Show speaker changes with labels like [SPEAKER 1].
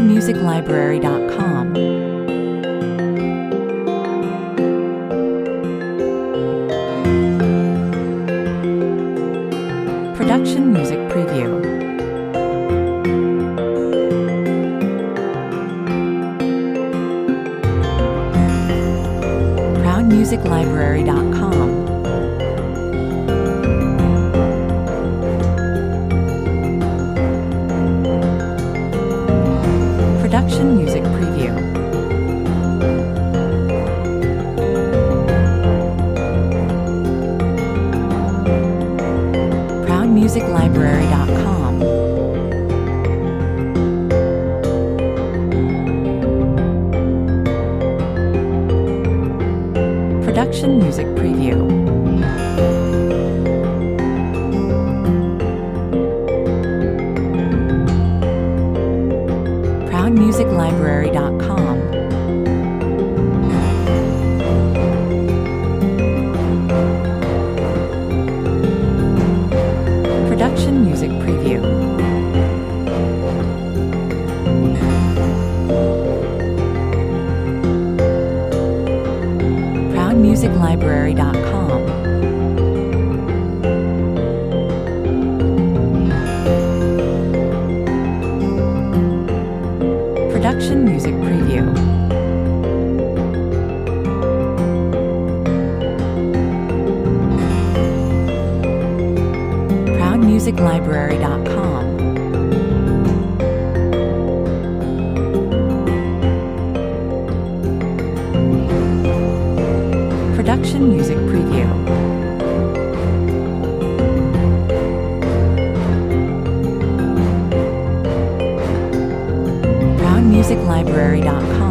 [SPEAKER 1] ProudMusicLibrary.com. Production Music Preview. ProudMusicLibrary.com. Production Music Preview. ProudMusicLibrary.com. Production Music Preview. ProudMusicLibrary.com. Production Music Preview. ProudMusicLibrary.com. Production Music Preview. ProudMusicLibrary.com. Production Music Preview. ProudMusicLibrary.com.